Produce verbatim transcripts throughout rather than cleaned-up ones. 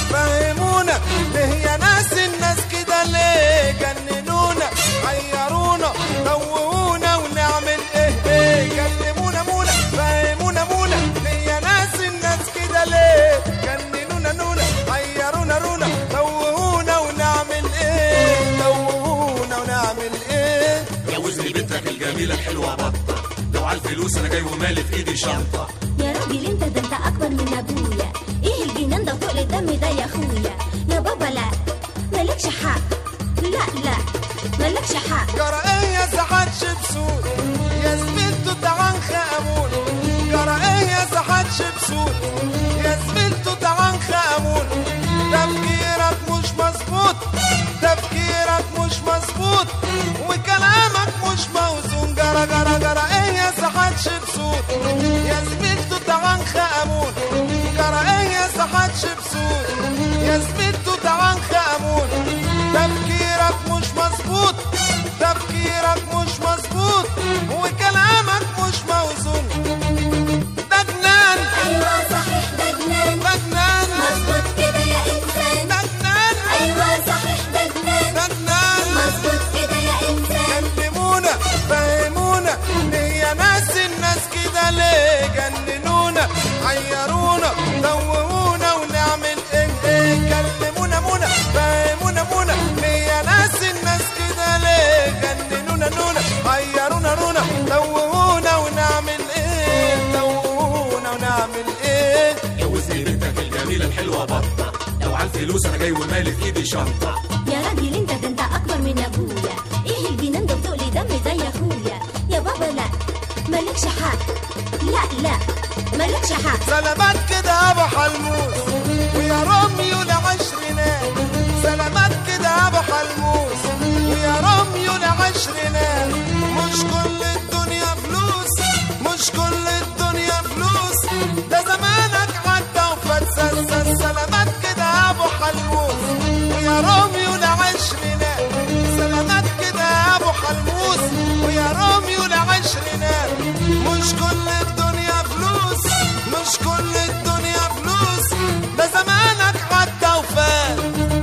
فهمونا ليه يا ناس الناس كده ليه جننونا حيرونا توهونا ونعمل ايه ايه كلمونا مونا فهمونا مونا ليه يا ناس الناس كده ليه جننونا نونا حيرونا رونا توهونا ونعمل ايه توهونا ونعمل ايه جوزني بنتك الجميلة الحلوة بطة لو عالفلوس انا جاي ومالي في ايدي شنطة يا راجل انت ده انت اكبر من ابويا ايه الجنان ده وتقل الدم ده يا اخويا يا بابا لا مالكش حق لا لا مالكش حق جرى ايه يا سحات شبسون يا زميلته تعان خامون جرى ايه يا سحات شبسون يا زميلته تعان خامون تفكيرك مش مظبوط تفكيرك مش مظبوط وكلامك مش موزون جرى جرى جرى ايه يا سحات شبسون يا زميلته تعان خامون جرى ايه يا سحات شبسون يا زميلته تعان خامون تفكيرك مش مظبوط تفكيرك مش مظبوط وكلامك مش موزون ده جنان ايوه صحيح ده جنان ده جنان مظبوط كده يا انسان ده جنان ايوه صحيح ده جنان ده جنان مظبوط كده يا انسان كلمونا فهمونا ليه يا ناس الناس كده ليه جننونا حيرونا توهونا ونعمل ايه ايه كلمونا مونا فهمونا مونا ليه يا ناس الناس كده ليه جننونا نونا حيرونا رونا توهونا ونعمل ايه توهونا ونعمل ايه جوزني بنتك الجميلة الحلوة بطة لو عالفلوس انا جاي ومالي في ايدي شنطة يا راجل انت ده انت اكبر من ابويا ايه الجنان ده وتقل دم ده يا اخويا يا بابا لا مالكش حق لا لا مالكش حق سلامات كده ابو حلموس ويا روميو لعشرينات سلامات كده ابو حلموس ويا روميو لعشرينات مش كل الدنيا فلوس مش كل الدنيا فلوس ده زمانك عدى وفات سلامات كده ابو حلموس ويا روميو لعشرينات سلامات كده ابو حلموس ويا روميو لعشرينات مش كل الدنيا فلوس مش كل الدنيا فلوس ده زمانك عدى وفات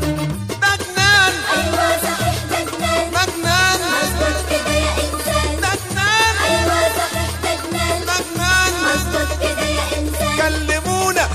ده جنان ايوه صحيح ده جنان ده جنان مظبوط كده يا انسان ده جنان ايوه صحيح ده جنان ده جنان مظبوط كده يا انسان كلمونا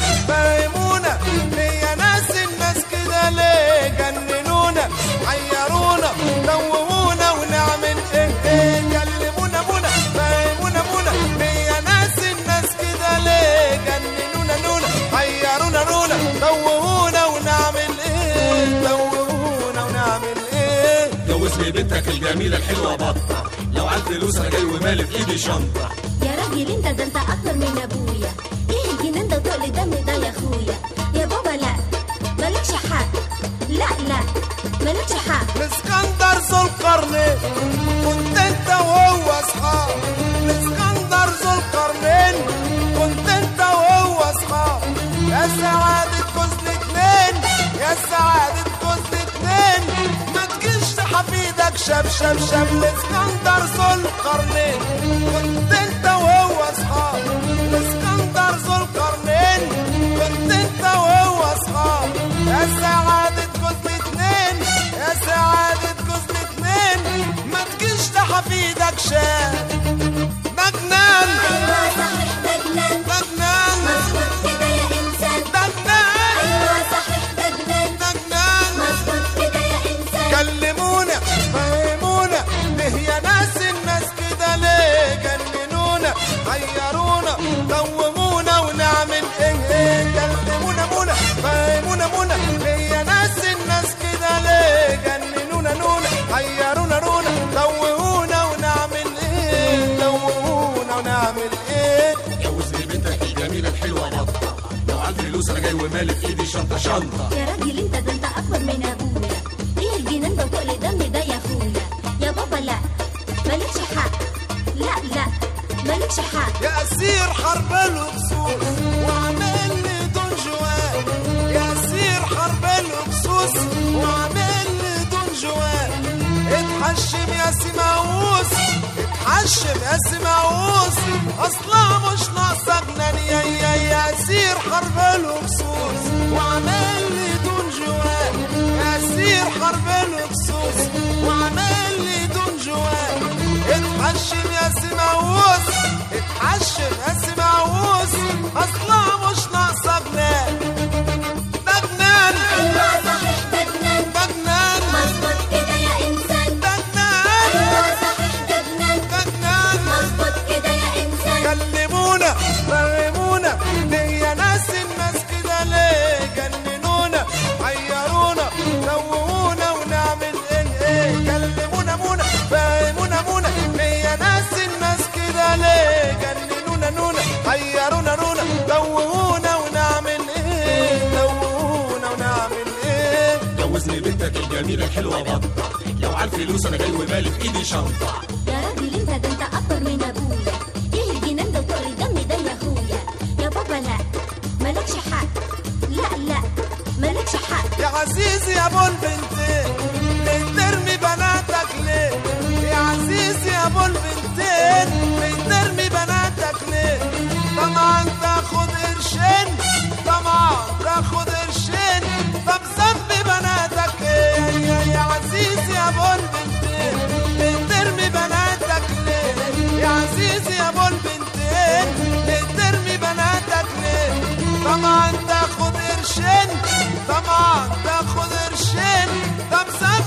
فهمونا ليه يا ناس الناس كده ليه جننونا حيرونا توهونا ونعمل ايه ايه كلمونا مونا فهمونا مونا ليه يا ناس الناس كده ليه جننونا نونا حيرونا رونا توهونا ونعمل ايه توهونا ونعمل ايه جوزني بنتك الجميلة الحلوة بطة لو عالفلوس انا جاي ومالي في ايدي شنطة يا راجل انت ده انت اكبر من ابويا ايه الجنان ده وتقل دم ده يا اخويا يا بابا لا مالكش حق لا لا مالكش حق الاسكندر ذو القرنين كنت انت وهو اصحاب الاسكندر ذو القرنين كنت انت وهو اصحاب يا سعادة جوز الاتنين يا سعادة جوز الاتنين ما تجيش حفيدك شاب شاب شاب الاسكندر ذو القرنين كنت انت وهو اصحاب الاسكندر ذو القرنين كنت انت وهو اصحاب يا سعادة جوز الاتنين يا سعادة جوز الاتنين ما تجيش حفيدك شاب ده جنان ايوه صحيح ده جنان ده جنان مظبوط كده يا انسان ده جنان ايوه صحيح ده جنان ده جنان مظبوط كده يا انسان كلمونا فهمونا ليه يا ناس الناس كده ليه جننونا حيرونا توهونا ونعمل ايه ايه كلمونا مونا فهمونا مونا ليه يا ناس الناس كده ليه جننونا نونا حيرونا رونا توهونا ونعمل ايه توهونا ونعمل ايه جوزني بنتك الجميلة الحلوة بطة لو عالفلوس انا جاي ومالي في ايدي شنطة شنطة يا راجل انت ده انت اكبر من ابويا ايه الجنان ده وتقل دم ده يا اخويا يا بابا لا مالكش حق لا لا مالكش حق يا اسير حرب الهكسوس وعامل لي دون جوان يا اسير حرب الهكسوس وعامل لي دون جوان اتحشم يا سماووس اتحشم يا سماووس اصلا مش ناقصه جنان يا يا يا اسير حرب الهكسوس وعامل لي محمر بالخصوص وعامل لي دون جوان. اتحشم يا سماووس اتحشم يا سماووس اصلا مش ناقصه جنان. ده جنان ايوه صحيح ده جنان ده جنان مظبوط كده يا انسان. ده جنان ايوه صحيح ده جنان ده جنان مظبوط كده يا انسان. كلمونا فهمونا ليه يا ناس الناس كده ليه؟ جننونا حيرونا توهونا ونعمل ايه ايه؟ كلمونا مونا فهمونا مونا ليه يا ناس الناس كده ليه؟ جننونا نونا حيرونا رونا توهونا ونعمل ايه؟ توهونا ونعمل ايه؟ جوزني بنتك الجميلة الحلوة بطة، لو على الفلوس انا جاي ومالي في ايدي شنطة. يا راجل انت ده انت اكبر من ابويا، ايه الجنان ده وتقل الدم ده يا اخويا؟ يا بابا لا مالكش حق، لا لا مالكش حق. يا عزيزي يا ابو البنتين بترمي بناتك ليه؟ يا عزيزي يا ابو البنتين بترمي بناتك ليه؟ طبعا تاخد قرشين طبعا تاخد قرشين طب ذنب بناتك ايه؟ يا يا عزيزي يا ابو البنتين بترمي بناتك ليه؟ يا عزيزي يا ابو البنتين بترمي بناتك ليه؟ طبعا تاخد قرشين طبعا تاخد قرشين طب